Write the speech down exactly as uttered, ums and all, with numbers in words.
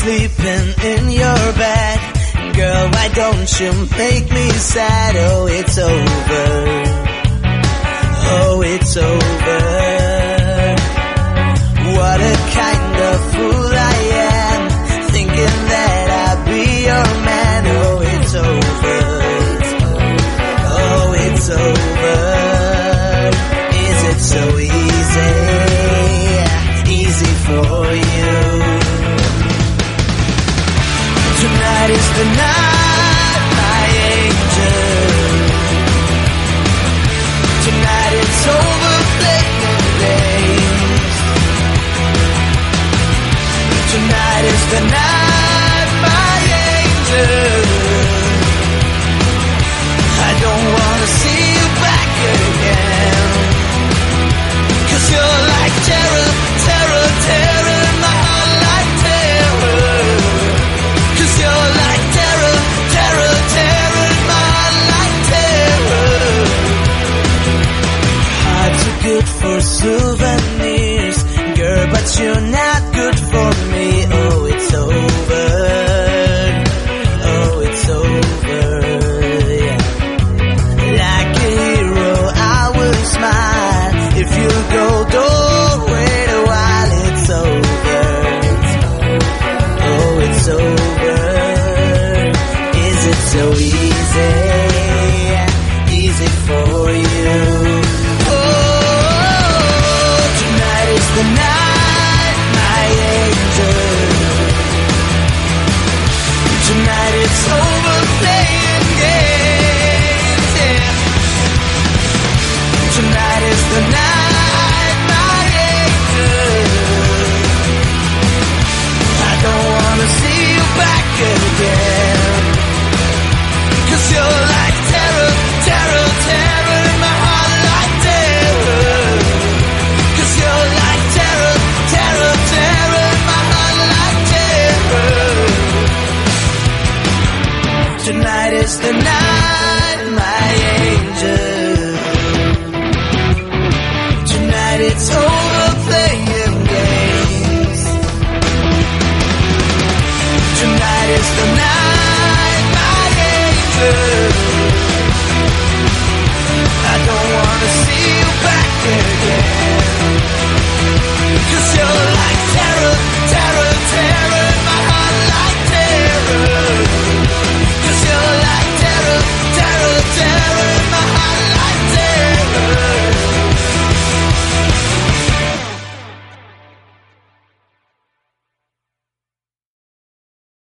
sleeping in your bed. Girl, why don't you make me sad? Oh, it's over. Oh, it's over. What a kind of fool I am, thinking that I'll be your man. Oh, it's over. Oh, it's over. Is it so easy? Easy for you. Tonight is the night, my angel. Tonight it's over playing games. Tonight is the night, my angel. I don't wanna see you back again. 'Cause you're like terror, terror, terror in my heart, like terror. 'Cause you're like terror, terror, terror in my heart, like terror. Hearts are good for souvenirs, girl, but you're not good for me. Oh, it's over. Oh, it's over. Yeah. Like a hero, I will smile. If you go, don't wait a while. It's over. Oh, it's over. Is it so easy? Easy for you. Oh, tonight is the night, my angel. Tonight it's over playing games, yeah. Tonight is the night, my angel. I don't wanna see you back again. 'Cause you're like terror, terror, terror in my heart, like terror. 'Cause you're like terror, terror, terror in my heart, like terror. Tonight is the night, my angel. Tonight it's over playing games. Tonight is the night.